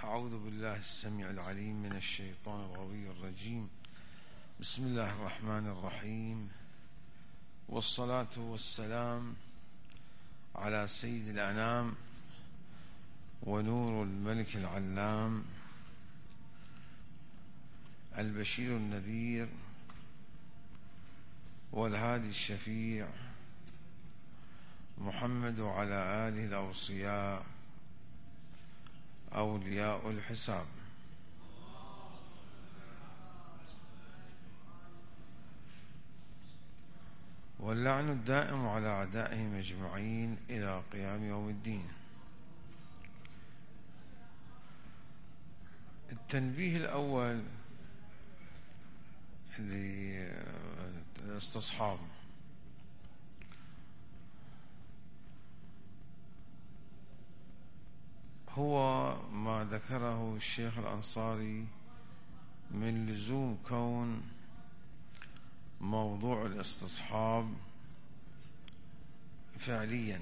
أعوذ بالله السميع العليم من الشيطان الغوي الرجيم. بسم الله الرحمن الرحيم، والصلاة والسلام على سيد الأنام ونور الملك العلام البشير النذير والهادي الشفيع محمد وعلى آله الأوصياء أولياء الحساب. واللعن الدائم على أعدائهم أجمعين إلى قيام يوم الدين. التنبيه الأول للاستصحاب: هو ما ذكره الشيخ الأنصاري من لزوم كون موضوع الاستصحاب فعليا.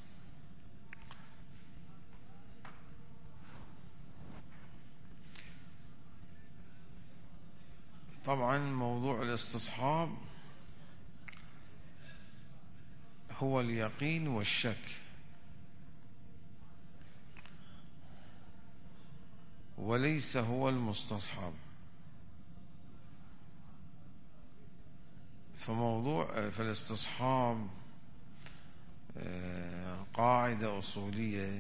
طبعا موضوع الاستصحاب هو اليقين والشك، وليس هو المستصحب. فالاستصحاب قاعدة أصولية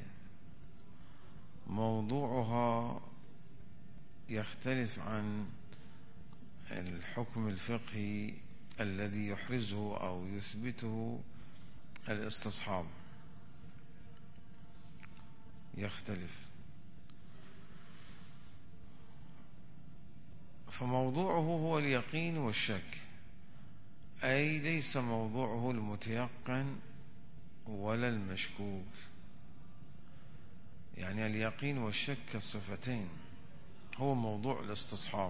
موضوعها يختلف عن الحكم الفقهي الذي يحرزه أو يثبته الاستصحاب، يختلف. فموضوعه هو اليقين والشك، أي ليس موضوعه المتيقن ولا المشكوك. يعني اليقين والشك كالصفتين هو موضوع الاستصحاب،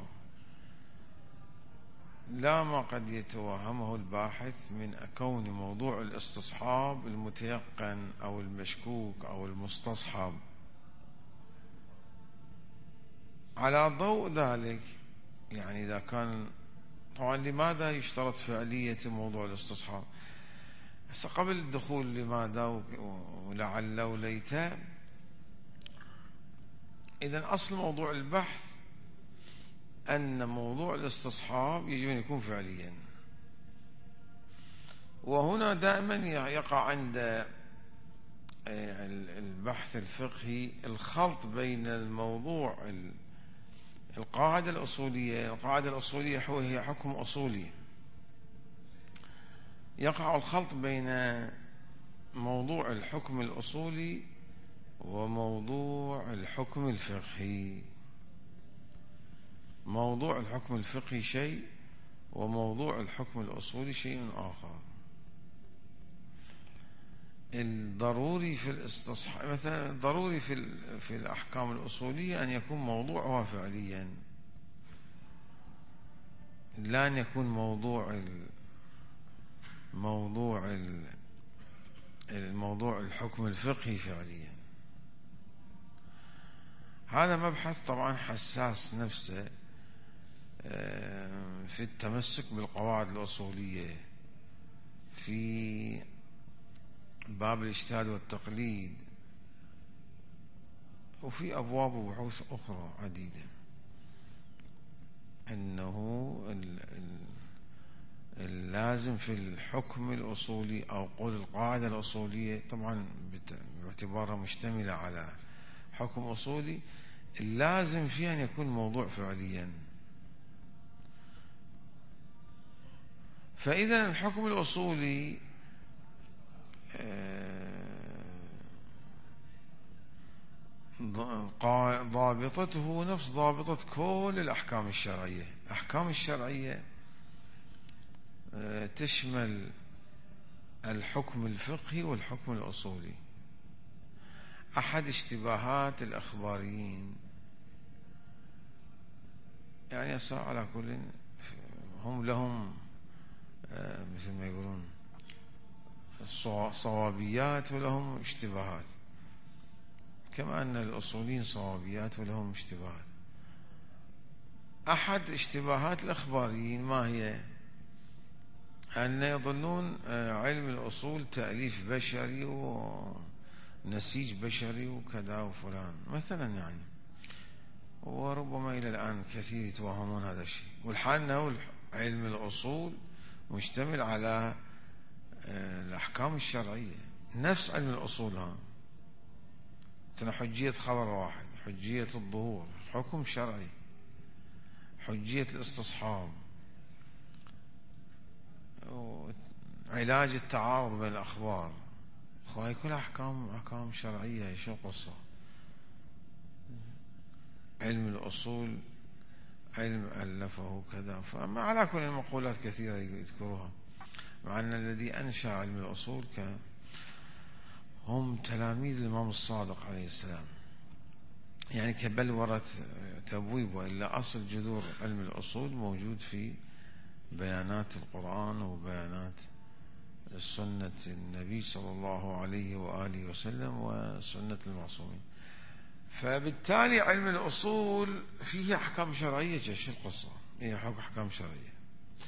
لا ما قد يتوهمه الباحث من كون موضوع الاستصحاب المتيقن أو المشكوك أو المستصحب. على ضوء ذلك، يعني إذا كان طبعا لماذا يشترط فعلية موضوع الاستصحاب؟ هسه قبل الدخول لماذا ولعل وليت، إذن أصل موضوع البحث أن موضوع الاستصحاب يجب أن يكون فعليا. وهنا دائما يقع عند البحث الفقهي الخلط بين الموضوع القاعدة الأصولية هي حكم أصولي، يقع الخلط بين موضوع الحكم الأصولي وموضوع الحكم الفقهي. موضوع الحكم الفقهي شيء، وموضوع الحكم الأصولي شيء آخر. الضروري في الاستصحاب مثلا، ضروري في الأحكام الأصولية أن يكون موضوعها فعليا، لا أن يكون موضوع الحكم الفقهي فعليا. هذا مبحث طبعا حساس نفسه في التمسك بالقواعد الأصولية في باب الاجتهاد والتقليد، وفي أبواب وبحوث أخرى عديدة. أنه اللازم في الحكم الأصولي أو قول القاعدة الأصولية، طبعا باعتبارها مشتملة على حكم أصولي، اللازم فيه أن يكون موضوع فعليا. فإذا الحكم الأصولي ضابطته نفس ضابطة كل الأحكام الشرعية. الأحكام الشرعية تشمل الحكم الفقهي والحكم الأصولي. أحد اشتباهات الأخباريين، يعني على كل هم لهم مثل ما يقولون صوابيات ولهم اشتباهات. كما أن الأصوليين صوابيات ولهم اشتباهات. أحد اشتباهات الأخباريين ما هي؟ أن يظنون علم الأصول تأليف بشري ونسيج بشري وكذا وفلان مثلا يعني، وربما إلى الآن كثير يتوهمون هذا الشيء، والحال أنه علم الأصول مشتمل على الأحكام الشرعية نفس علم الأصول. ها حجية خبر واحد، حجية الظهور حكم شرعي، حجية الاستصحاب، علاج التعارض بين الأخبار، هاي كلها أحكام شرعية. شو قصة علم الأصول علم ألفه كذا. فما على كل المقولات كثيرة يذكروها، مع أن الذي أنشأ علم الأصول كان هم تلاميذ الإمام الصادق عليه السلام، يعني كبلورة تبويب، وإلا أصل جذور علم الأصول موجود في بيانات القرآن وبيانات سنة النبي صلى الله عليه وآله وسلم وسنة المعصومين. فبالتالي علم الأصول فيه أحكام شرعية. شو القصة؟ هي أحكام شرعية،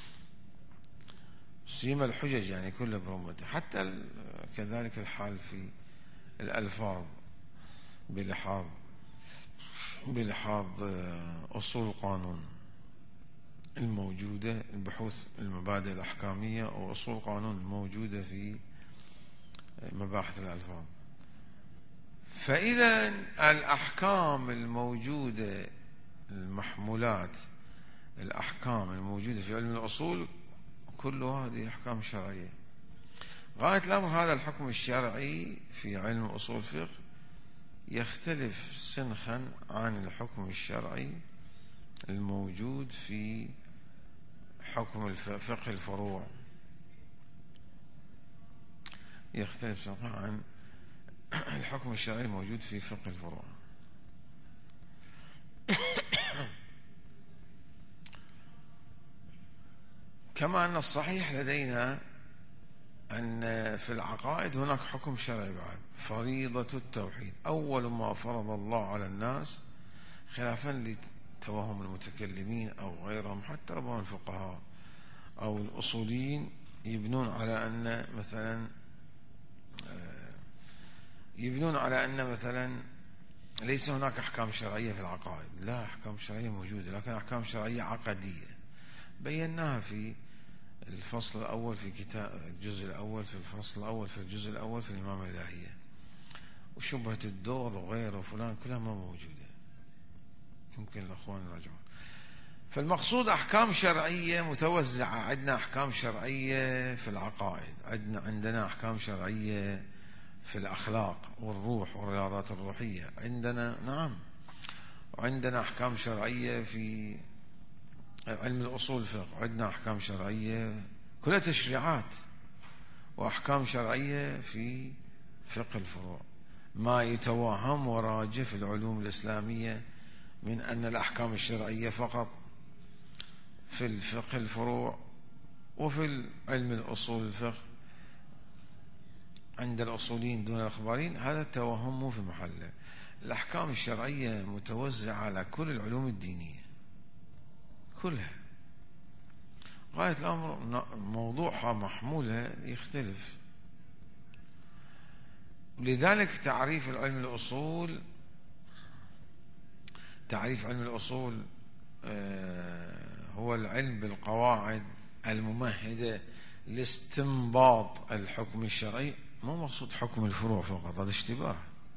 سيما الحجج يعني كلها برمته، حتى كذلك الحال في الألفاظ بلحاظ أصول القانون الموجودة، البحوث المبادئ الأحكامية وأصول القانون الموجودة في مباحث الألفاظ. فإذا الأحكام الموجودة، المحمولات الأحكام الموجودة في علم الأصول كل هذه أحكام شرعية. غاية الأمر هذا الحكم الشرعي في علم أصول الفقه يختلف سنخا عن الحكم الشرعي الموجود في حكم فقه الفروع، يختلف سنخا عن الحكم الشرعي الموجود في فقه الفروع. كما أن الصحيح لدينا أن في العقائد هناك حكم شرعي بعد، فريضة التوحيد أول ما فرض الله على الناس، خلافا لتوهم المتكلمين أو غيرهم، حتى ربما الفقهاء أو الأصوليين يبنون على أن مثلا ليس هناك أحكام شرعية في العقائد. لا، أحكام شرعية موجودة، لكن أحكام شرعية عقدية بيناها في الفصل الأول في كتاب الجزء الأول في الفصل الأول في الجزء الأول في الإمامة الإلهية، وشبهة الدور وغيره وفلان كلها ما موجودة، يمكن الأخوان يراجعون. فالمقصود أحكام شرعية متوزعة، عندنا أحكام شرعية في العقائد، عندنا أحكام شرعية في الأخلاق والروح والرياضات الروحية، عندنا نعم، وعندنا أحكام شرعية في علم الأصول الفقه، عندنا أحكام شرعية كلها تشريعات، وأحكام شرعية في فقه الفروع. ما يتوهم وراجع في العلوم الإسلامية من أن الأحكام الشرعية فقط في الفقه الفروع وفي علم الأصول الفقه عند الأصوليين دون الأخباريين، هذا التوهم مو في محله. الأحكام الشرعية متوزعة على كل العلوم الدينية كلها. غاية الأمر موضوعها محمولها يختلف. لذلك تعريف علم الأصول هو العلم بالقواعد الممهدة لاستنباط الحكم الشرعي. مو مقصود حكم الفروع فقط، هذا اشتباه.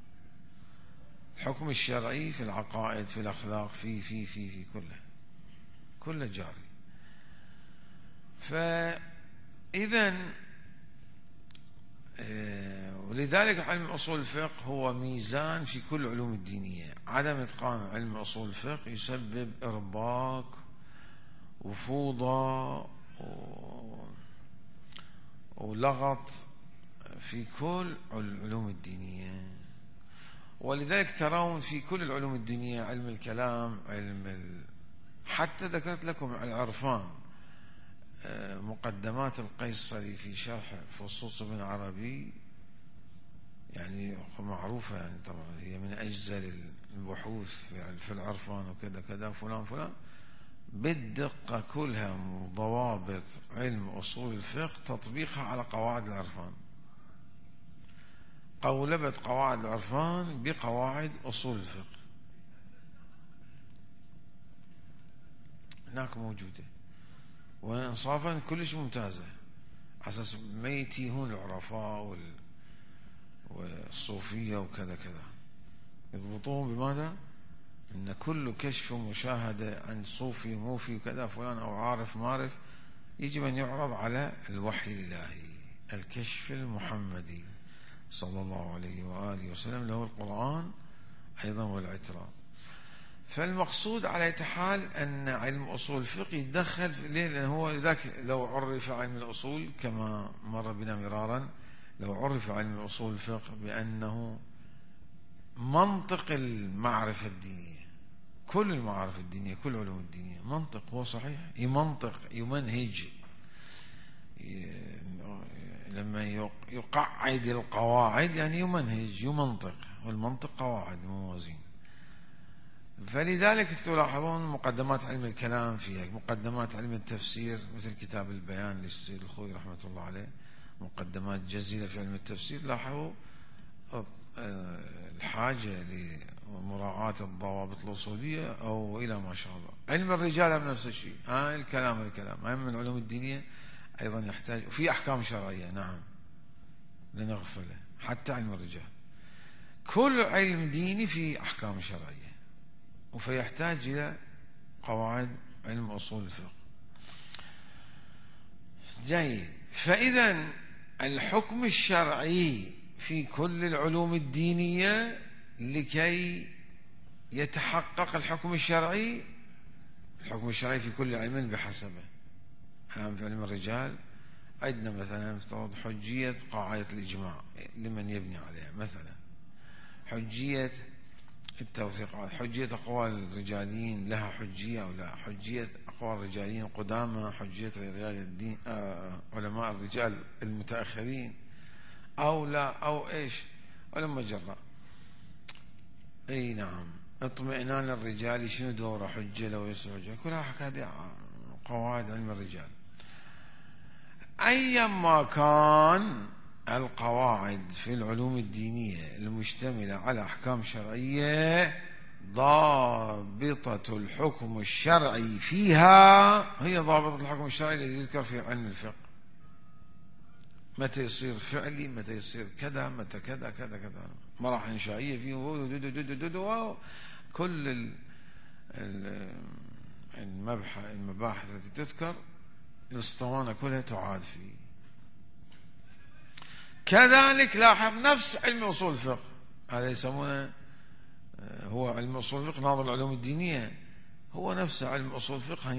الحكم الشرعي في العقائد، في الأخلاق، في كله جاري. فإذا ولذلك علم أصول الفقه هو ميزان في كل العلوم الدينية. عدم إتقان علم أصول الفقه يسبب إرباك وفوضى ولغط في كل العلوم الدينية. ولذلك ترون في كل العلوم الدينية، علم الكلام، حتى ذكرت لكم العرفان، مقدمات القيصري في شرح فصوص ابن عربي يعني معروفة، يعني طبعا هي من أجزل البحوث في العرفان وكذا كذا فلان فلان، بالدقة كلها ضوابط علم أصول الفقه تطبيقها على قواعد العرفان، قولبة قواعد العرفان بقواعد أصول الفقه هناك موجودة، وإنصافا كلش ممتازة، على أساس ما يتيهون العرفاء والصوفية وكذا كذا، يضبطون بماذا؟ إن كل كشف ومشاهدة عن صوفي موفي وكذا فلان أو عارف مارف يجب أن يعرض على الوحي الإلهي، الكشف المحمدي صلى الله عليه وآله وسلم، له القرآن أيضا والعترة. فالمقصود على أي حال أن علم أصول الفقه يتدخل ليه؟ لأن هو ذاك لو عرف علم الأصول كما مر بنا مرارا، لو عرف علم أصول الفقه بأنه منطق المعرفة الدينية، كل المعارف الدينية كل علوم الدينية منطق، هو صحيح يمنطق يمنهج، لما يقعد القواعد يعني يمنهج يمنطق، والمنطق قواعد موازين. فلذلك تلاحظون مقدمات علم الكلام فيها، مقدمات علم التفسير مثل كتاب البيان للسيد الخوي رحمة الله عليه، مقدمات جزيلة في علم التفسير. لاحظوا الحاجة لمراعاة الضوابط الأصولية أو إلى ما شاء الله. علم الرجال نفس الشيء، الكلام من العلوم الدينية أيضا يحتاج في أحكام شرعية، نعم لا نغفله، حتى علم الرجال كل علم ديني في أحكام شرعية، وفيحتاج إلى قواعد علم أصول الفقه. جيد. فإذا الحكم الشرعي في كل العلوم الدينية، لكي يتحقق الحكم الشرعي في كل علم بحسبه. الآن في علم الرجال عندنا مثلا افترض حجية قاعدة الإجماع لمن يبني عليها، مثلا حجية التوثيقات، حجية أقوال الرجاليين لها حجية أو لا، حجية أقوال الرجاليين القدامى، حجية رجال الدين علماء الرجال المتأخرين أو لا، أو إيش ولما جرى. أي نعم. اطمئنان الرجال شنو دوره، حجة لو يسوع، كلها هذه قواعد علم الرجال. أيما كان القواعد في العلوم الدينية المشتملة على أحكام شرعية، ضابطة الحكم الشرعي فيها هي ضابطة الحكم الشرعي الذي يذكر في علم الفقه، متى يصير فعلي، متى يصير كذا، متى كذا كذا كذا، مراحل إنشائية فيه، كل المباحث التي تذكر الاسطوانة كلها تعاد فيه. كذلك لاحظ نفس علم أصول الفقه، هذا يسمونه هو علم أصول الفقه ناظر العلوم الدينية، هو نفس علم أصول الفقه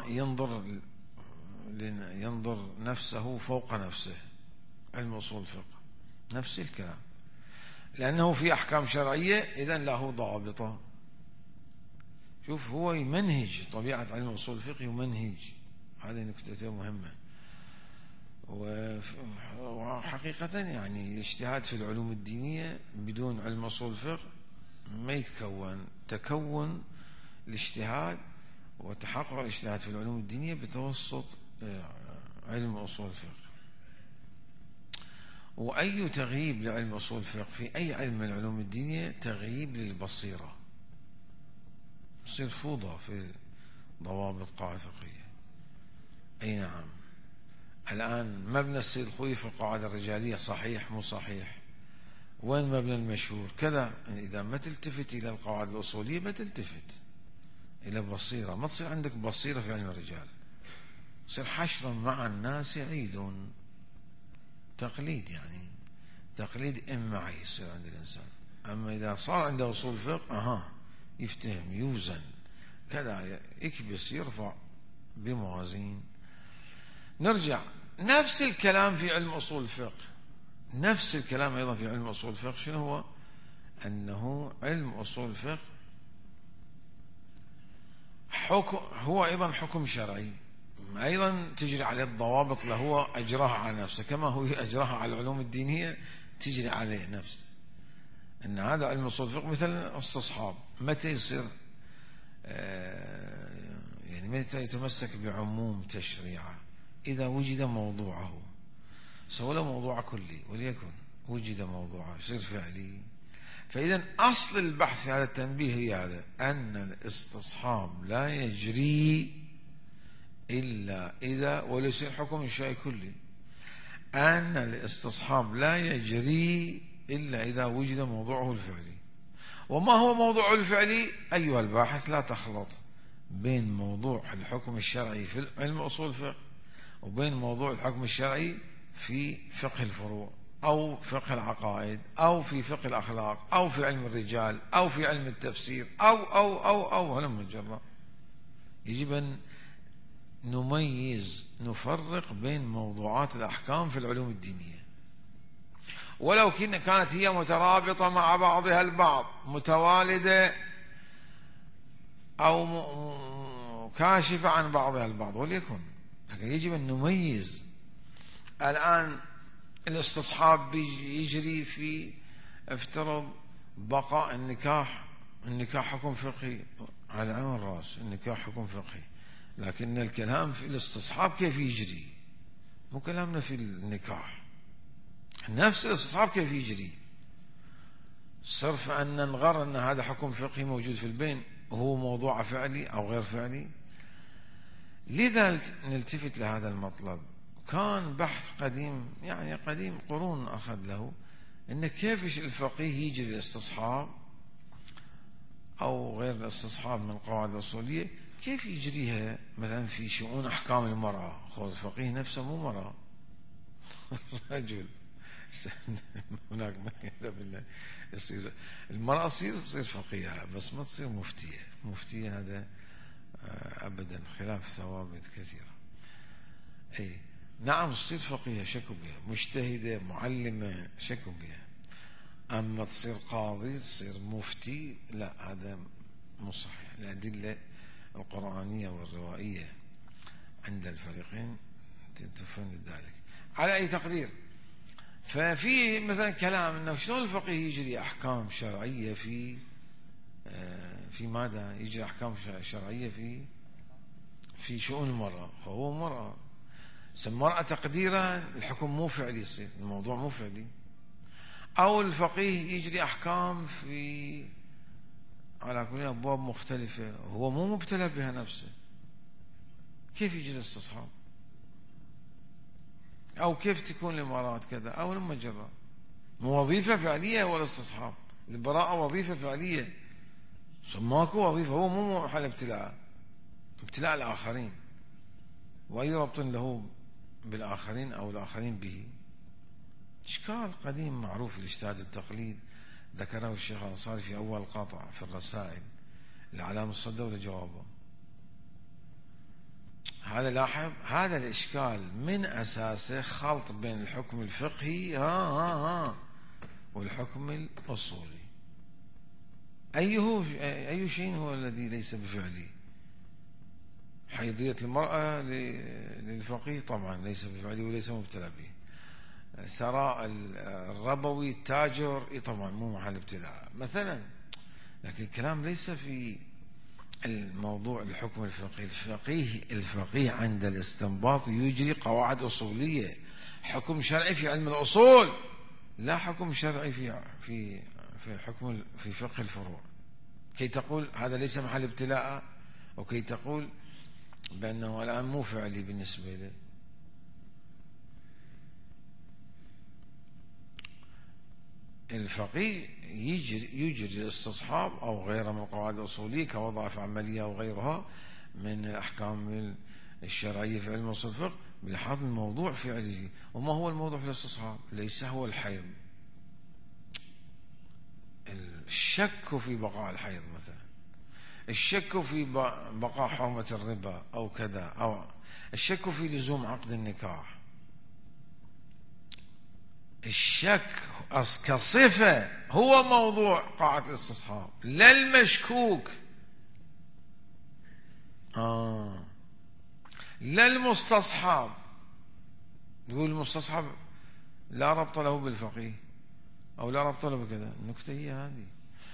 ينظر نفسه فوق نفسه. علم أصول الفقه نفس الكلام، لأنه في أحكام شرعية إذن له ضابطة. شوف هو يمنهج، طبيعة علم أصول الفقه يمنهج، هذه نكتة مهمة. وحقيقة يعني الاجتهاد في العلوم الدينية بدون علم أصول الفقه ما يتكون. تكون الاجتهاد وتحقق الاجتهاد في العلوم الدينية بتوسط علم أصول الفقه. وأي تغييب لعلم أصول الفقه في أي علم من العلوم الدينية تغييب للبصيرة، تصير فوضى في ضوابط قاعدة فقهية. أي نعم. الآن مبنى السيد الخوي في القاعدة الرجالية صحيح مو صحيح؟ وين مبنى المشهور كذا؟ إذا ما تلتفت إلى القواعد الأصولية ما تلتفت إلى بصيرة، ما تصير عندك بصيرة في علم الرجال، تصير حشر مع الناس عيد، تقليد، يعني تقليد إمعي يصير عند الإنسان. أما إذا صار عنده أصول الفقه يفتهم يوزن كذا، يكبس يرفع بموازين. نرجع نفس الكلام في علم أصول الفقه، نفس الكلام أيضا في علم أصول الفقه. شنو هو؟ أنه علم أصول الفقه هو أيضا حكم شرعي، أيضا تجري عليه الضوابط اللي هو أجراها على نفسه، كما هو أجراها على العلوم الدينية تجري عليه نفس أن هذا علم أصول الفقه مثل استصحاب. متى يصير يعني متى يتمسك بعموم تشريعه؟ إذا وجد موضوعه، سواء له موضوع كلي وليكن وجد موضوعه يصير فعلي. فإذا أصل البحث في هذا التنبيه هي هذا، أن الاستصحاب لا يجري إلا إذا، وليس حكم الشيء كلي، أن الاستصحاب لا يجري إلا إذا وجد موضوعه الفعلي. وما هو موضوعه الفعلي أيها الباحث؟ لا تخلط بين موضوع الحكم الشرعي في علم أصول الفقه وبين موضوع الحكم الشرعي في فقه الفروع أو فقه العقائد أو في فقه الأخلاق أو في علم الرجال أو في علم التفسير أو هلم جرا. يجب أن نميز، نفرق بين موضوعات الأحكام في العلوم الدينية، ولو كانت هي مترابطة مع بعضها البعض، متوالدة أو كاشفة عن بعضها البعض وليكن، لكن يجب أن نميز. الآن الاستصحاب يجري في، افترض بقاء النكاح حكم فقهي على عين الرأس، النكاح حكم فقهي، لكن الكلام في الاستصحاب كيف يجري، مو كلامنا في النكاح. نفس الاستصحاب كيف يجري، صرف أن ننغر أن هذا حكم فقهي موجود في البين هو موضوع فعلي أو غير فعلي. لذا نلتفت لهذا المطلب. كان بحث قديم، يعني قديم قرون أخذ له، إن كيف الفقيه يجري الاستصحاب أو غير الاستصحاب من قواعد الأصولية، كيف يجريها مثلا في شؤون أحكام المرأة. خذ الفقيه نفسه مو مرأة رجل هناك بالله يصير المرأة تصير فقيهة بس ما تصير مفتية هذا أبدا خلاف ثوابت كثيرة. أي نعم تصير فقيهة شكوا بها، مجتهدة معلمة شكوا بها، أما تصير قاضي تصير مفتي لا، هذا مو صحيح. الأدلة القرآنية والروائية عند الفريقين تفهم ذلك. على أي تقدير، ففي مثلا كلام انه شلون الفقيه يجري احكام شرعيه في ماذا؟ يجري احكام شرعيه في شؤون المراه، فهو مراه، المراه تقديرا الحكم مو فعلي، يصير الموضوع مو فعلي. او الفقيه يجري احكام على كل ابواب مختلفه، هو مو مبتلى بها نفسه، كيف يجري الاستصحاب؟ أو كيف تكون الإمارات كذا أو لما جرى وظيفة فعلية ولا استصحاب؟ البراءة وظيفة فعلية، ماكو وظيفة، هو مو محل ابتلاء الآخرين، وأي ربط له بالآخرين أو الآخرين به. إشكال قديم معروف الاجتهاد التقليد، ذكره الشيخ الأنصاري في أول قاطع في الرسائل لعلام الصدى ولجوابه. هذا لاحظ، هذا الإشكال من أساسه خلط بين الحكم الفقهي والحكم الأصولي. أي شيء هو الذي ليس بفعلي؟ حيضية المرأة للفقيه طبعا ليس بفعلي وليس مبتلى به. ثراء الربوي التاجر طبعا مو محل ابتلاء مثلا، لكن الكلام ليس في الموضوع الحكم الفقهي. الفقيه عند الاستنباط يجري قواعد أصولية، حكم شرعي في علم الأصول، لا حكم شرعي في فقه الفروع، كي تقول هذا ليس محل ابتلاء، وكي تقول بأنه الآن مو فعلي بالنسبة له. الفقيه يجري الاستصحاب أو غيره من القواعد الأصولية كوظائف عملية أو غيرها من الأحكام الشرعية في علم أصول الفقه بلحاظ الموضوع فعله. وما هو الموضوع في الاستصحاب؟ ليس هو الحيض، الشك في بقاء الحيض مثلا، الشك في بقاء حرمة الربا أو كذا، أو الشك في لزوم عقد النكاح. الشك كصفة هو موضوع قاعدة الاستصحاب، لا المشكوك، لا المستصحب. يقول المستصحب لا ربط له بالفقيه، أو لا ربط له بكذا. النكتة هي هذه.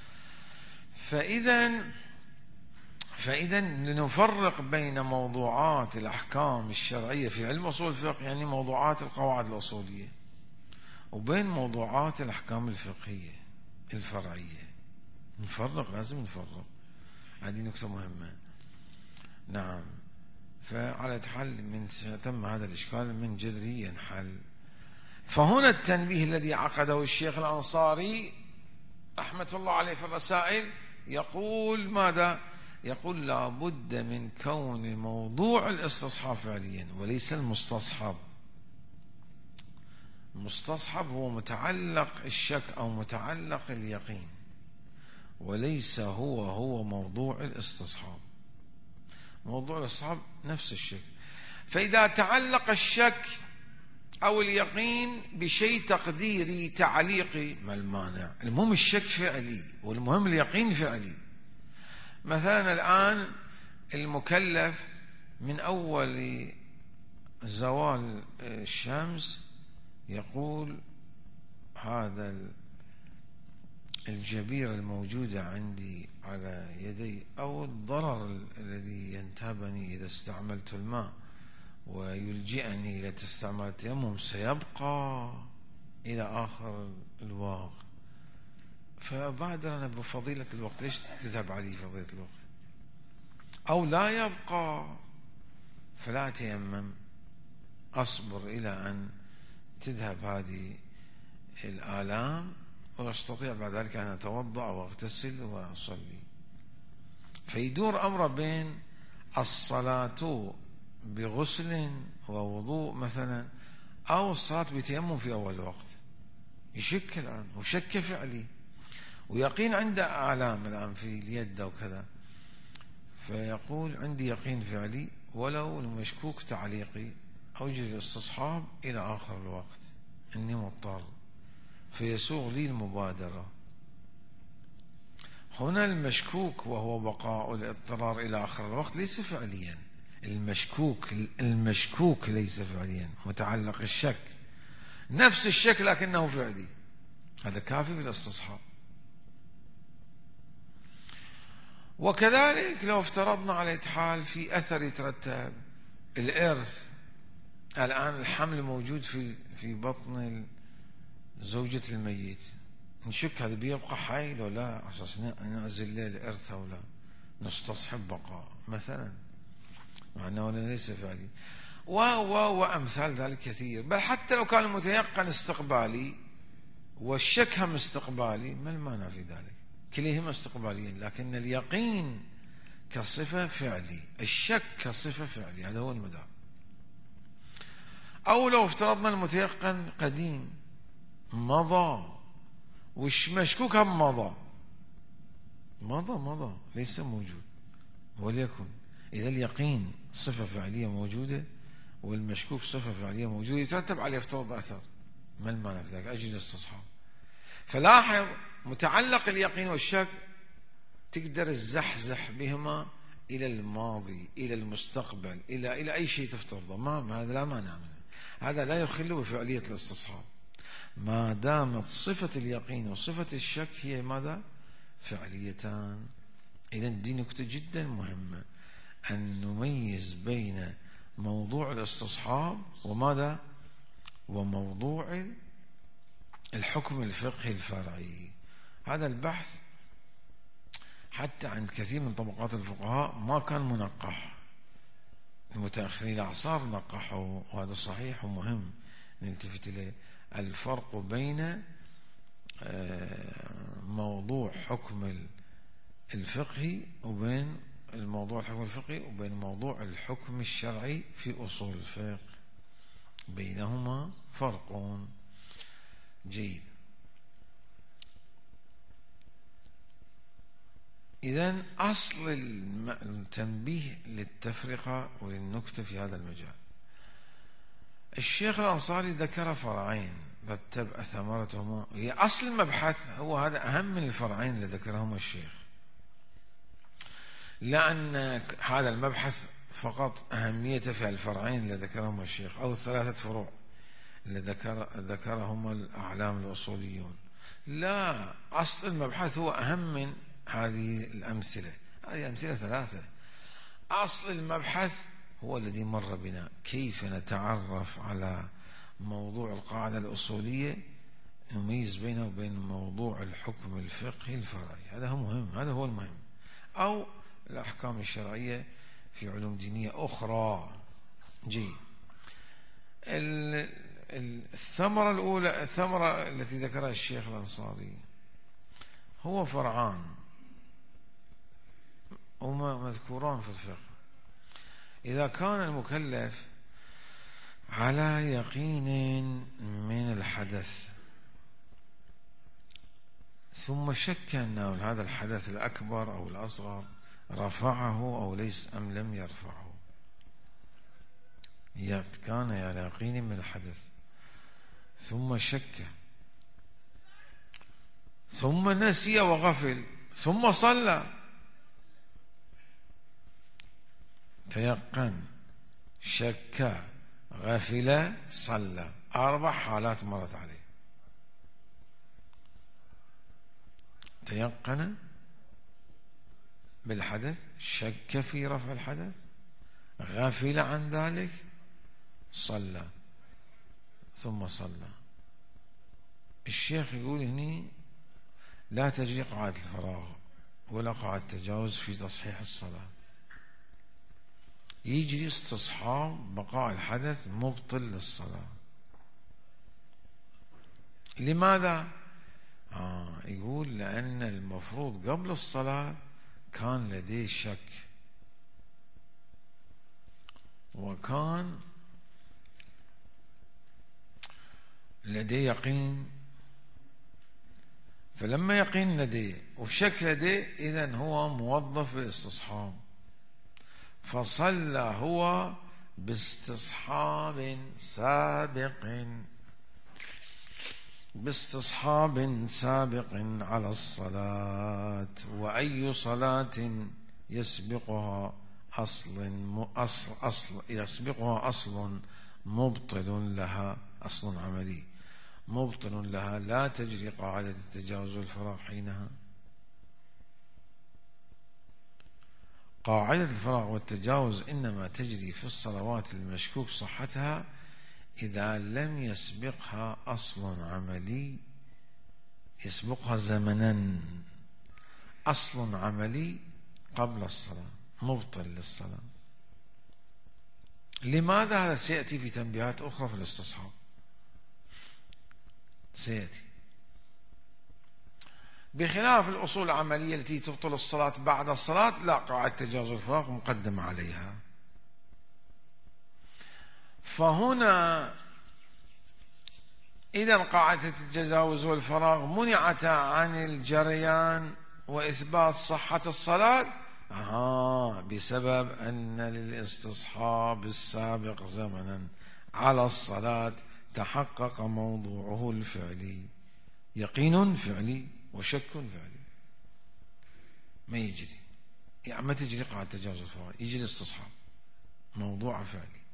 فإذا لنفرق بين موضوعات الأحكام الشرعية في علم أصول الفقه، يعني موضوعات القواعد الأصولية، وبين موضوعات الأحكام الفقهية الفرعية. نفرق، لازم نفرق، هذه نكتة مهمة. نعم. فعلى حل من تم هذا الإشكال من جذره ينحل. فهنا التنبيه الذي عقده الشيخ الأنصاري رحمة الله عليه في الرسائل يقول ماذا؟ يقول لا بد من كون موضوع الاستصحاب فعليا وليس المستصحب. المستصحب هو متعلق الشك أو متعلق اليقين، وليس هو موضوع الاستصحاب. موضوع الاستصحاب نفس الشك. فإذا تعلق الشك أو اليقين بشيء تقديري تعليقي ما المانع؟ المهم الشك فعلي والمهم اليقين فعلي. مثلا الآن المكلف من أول زوال الشمس يقول هذا الجبيرة الموجودة عندي على يدي أو الضرر الذي ينتابني إذا استعملت الماء ويلجئني إلى استعمال التيمم سيبقى إلى آخر الوقت، فبادر أنا بفضيلة الوقت. ليش تذهب علي فضيلة الوقت؟ أو لا يبقى، فلا أتيمم، أصبر إلى أن تذهب هذه الآلام وأستطيع بعد ذلك أن أتوضأ وأغتسل وأصلي. فيدور أمر بين الصلاة بغسل ووضوء مثلا أو الصلاة بتيمم في أول وقت. يشك الآن وشك فعلي ويقين عنده آلام الآن في اليد أو كذا، فيقول عندي يقين فعلي ولو المشكوك تعليقي، أوجد الاستصحاب إلى آخر الوقت إني مضطر، فيسوغ لي المبادرة. هنا المشكوك وهو بقاء الاضطرار إلى آخر الوقت ليس فعليا. المشكوك ليس فعليا، متعلق الشك نفس الشك لكنه فعلي، هذا كافي في الاستصحاب. وكذلك لو افترضنا على حال في أثر يترتب الإرث، الآن الحمل موجود في بطن زوجة الميت، نشك هذا بيبقى حي لو لا، أساس نعزل له الإرث أو لا، نستصحب بقاء مثلا، مع أنه ليس فعلي. وأمثال ذلك كثير. بل حتى لو كان المتيقن استقبالي والشك هم استقبالي، ما المانع في ذلك؟ كليهما استقباليين، لكن اليقين كصفة فعلي، الشك كصفة فعلي، هذا هو المدار. أو لو افترضنا المتيقن قديم مضى والمشكوك هم مضى ليس موجود، وليكن إذا اليقين صفة فعلية موجودة والمشكوك صفة فعلية موجودة يترتب عليه افتراض أثر، ما المانع في ذلك؟ أجل الاستصحاب. فلاحظ متعلق اليقين والشك تقدر الزحزح بهما إلى الماضي إلى المستقبل إلى أي شيء تفترضه، ما هذا لا مانع منه، هذا لا يخل بفعلية الاستصحاب ما دامت صفة اليقين وصفة الشك هي ماذا؟ فعليتان. إذن دي نكتة جدا مهمة، أن نميز بين موضوع الاستصحاب وماذا؟ وموضوع الحكم الفقهي الفرعي. هذا البحث حتى عند كثير من طبقات الفقهاء ما كان منقح، المتأخرين الأعصار نقحوا، وهذا صحيح ومهم نلتفت إليه. الفرق بين موضوع حكم الفقهي وبين الموضوع الحكم الفقهي وبين موضوع الحكم الشرعي في أصول الفقه، بينهما فرق. جيد. إذن أصل التنبيه للتفرقة وللنكتة في هذا المجال. الشيخ الأنصاري ذكر فرعين رتب ثمرتهما، هي أصل المبحث هو هذا أهم من الفرعين اللي ذكرهما الشيخ، لأن هذا المبحث فقط أهميته في الفرعين اللي ذكرهما الشيخ أو الثلاثة فروع اللي ذكرهما الأعلام الأصوليون، لا، أصل المبحث هو أهم من هذه الأمثلة. هذه أمثلة 3. أصل المبحث هو الذي مر بنا، كيف نتعرف على موضوع القاعدة الأصولية، نميز بينه وبين موضوع الحكم الفقهي الفرعي. هذا هو مهم، هذا هو المهم، أو الأحكام الشرعية في علوم دينية أخرى. جيد. الثمرة الأولى، الثمرة التي ذكرها الشيخ الأنصاري، هو فرعان هما مذكوران في الفقه. إذا كان المكلف على يقين من الحدث ثم شك أن هذا الحدث الأكبر أو الأصغر رفعه أو ليس أم لم يرفعه، كان على يقين من الحدث ثم شك ثم نسي وغفل ثم صلى، تيقن، شك، غفل، صلى، 4 حالات مرت عليه. تيقن بالحدث، شك في رفع الحدث، غفل عن ذلك، صلى ثم صلى. الشيخ يقول هني لا تجري قاعدة الفراغ ولا قاعدة التجاوز في تصحيح الصلاة، يجري استصحاب بقاء الحدث مبطل للصلاة. لماذا؟ يقول لأن المفروض قبل الصلاة كان لديه شك وكان لديه يقين، فلما يقين لديه وشك لديه إذن هو موظف بالاستصحاب، فصلى هو باستصحاب سابق على الصلاة. وأي صلاة يسبقها أصل مبطل لها، أصل عملي مبطل لها، لا تجري قاعدة التجاوز والفراغ حينها. قاعدة الفراغ والتجاوز إنما تجري في الصلوات المشكوك صحتها إذا لم يسبقها أصل عملي يسبقها زمنا، أصل عملي قبل الصلاة مبطل للصلاة. لماذا؟ هذا سيأتي في تنبيهات أخرى في الاستصحاب، سيأتي. بخلاف الأصول العملية التي تبطل الصلاة بعد الصلاة، لا، قاعدة تجاوز الفراغ مقدمة عليها. فهنا إذا قاعدة التجاوز والفراغ منعت عن الجريان وإثبات صحة الصلاة بسبب أن للاستصحاب السابق زمنا على الصلاة تحقق موضوعه الفعلي، يقين فعلي وشك فعلي. ما يجري، يعني ما تجري قاعدة تجاوز الفراغ، يجري الاستصحاب موضوع فعلي.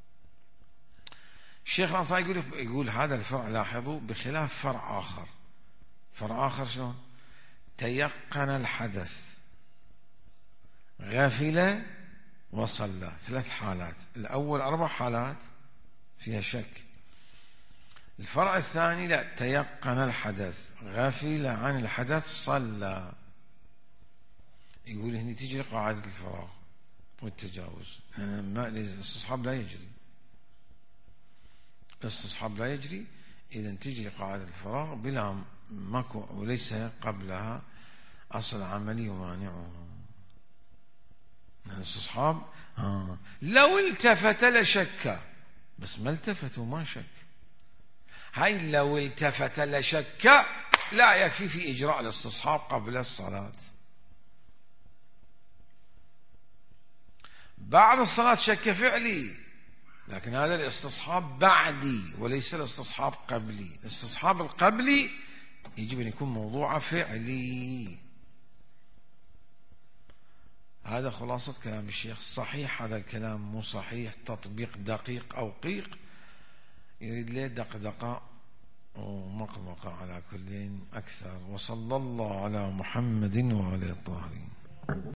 الشيخ الأنصاري يقول هذا الفرع، لاحظوا، بخلاف فرع آخر. فرع آخر شلون؟ تيقن الحدث، غفل، وصلى. 3 حالات. الأول 4 حالات فيها شك. الفرع الثاني لا، تيقن الحدث، غفل عن الحدث، صلى. يقول هنا تجري قاعدة الفراغ والتجاوز، الاستصحاب لا يجري. الاستصحاب لا يجري، إذا تجري قاعدة الفراغ بلا ماكو وليس قبلها أصل عملي يمانعه. الاستصحاب لو التفت لشك، بس ما التفت وما شك. هاي لو التفت لشك لا يكفي في إجراء الاستصحاب قبل الصلاة. بعد الصلاة شك فعلي، لكن هذا الاستصحاب بعدي وليس الاستصحاب قبلي. الاستصحاب القبلي يجب أن يكون موضوع فعلي. هذا خلاصة كلام الشيخ. صحيح هذا الكلام مو صحيح، تطبيق دقيق أو قيق، يريد له دقدقة ومقمقة على كل أكثر. وصلى الله على محمد وعلى الطاهرين.